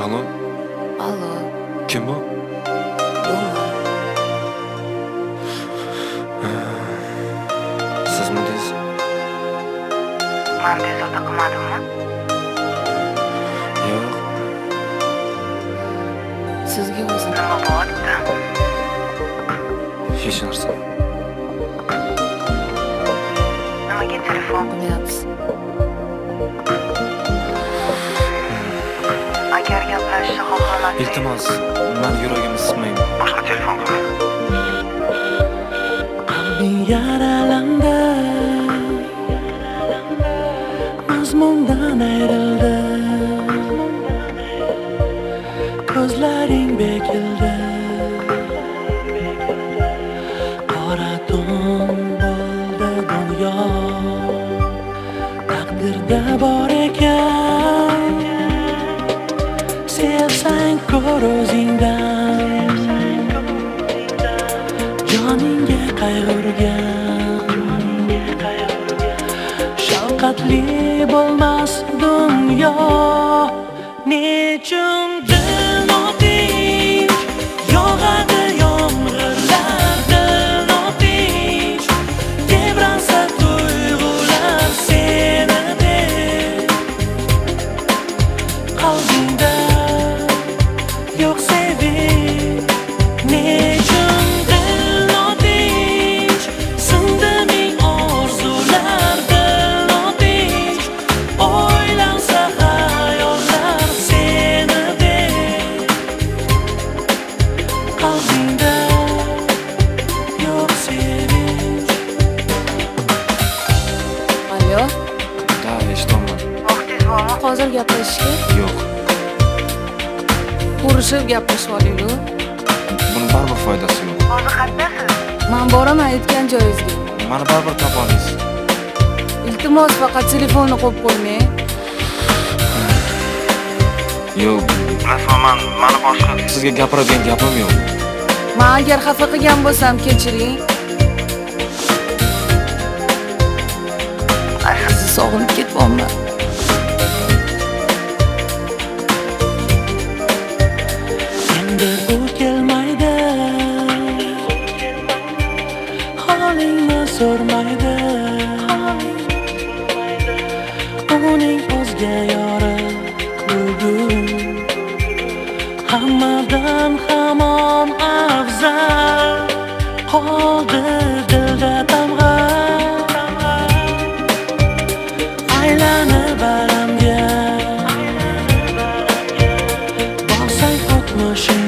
Alo, Alo, kim bu? Sizmi deysiz? Men bezovta qilmadimmi? Yo'q. sizga o'zim Nima bo'lyapti? Hech narsa. Nimaga telefon? bilmayapsiz. Agar gaplashishni xohlasangiz, Iltimos, men yuragimni siqmayman. boshqa telefon qiling. Qalbing yaralandi, mazmundan ayrildi, ko'zlaring bekildi, qora tun bo'ldi dunyo, taqdirda bor ekan, sevsang ko'r o'zingdan, joningga qayg'urgan, shafqatli bo'lmas dunyo. Nechun dil otinch, yog'adi yomg'irlar, dil otinch, tebransa tuyg'ular seni deb, qalbingda yo'q sevinch. Nechun dil otinch, sindi ming orzular, dil otinch, o'ylansa xayollar seni deb, qalbingda yo'q sevinch. Alo, Da, eshitaman. Vaqtingiz bormi? hozir gaplashishga Yo'q. ko'rishib gaplashib olaylik. Buni baribir foydasi yo'q. Hozir qaydasiz? Men boraman aytgan joyingizga. Meni baribir topa olasiz. Iltimos, faqat telefonni qo'yib qo'ymang. Yo'q, Bilasizmi, meni boshqa sizga gapiradigan gapim yo'q. Men agar xafa qilgan bo'lsam, kechiring. Sizni sog'inib ketyapman. Endi u kelmaydi, holingni so'rmaydi, uning o'zga yori bugun hammadan hamon afzal. Qoldi dilda tamg'a, aylanib alamga, borsang o'tmishing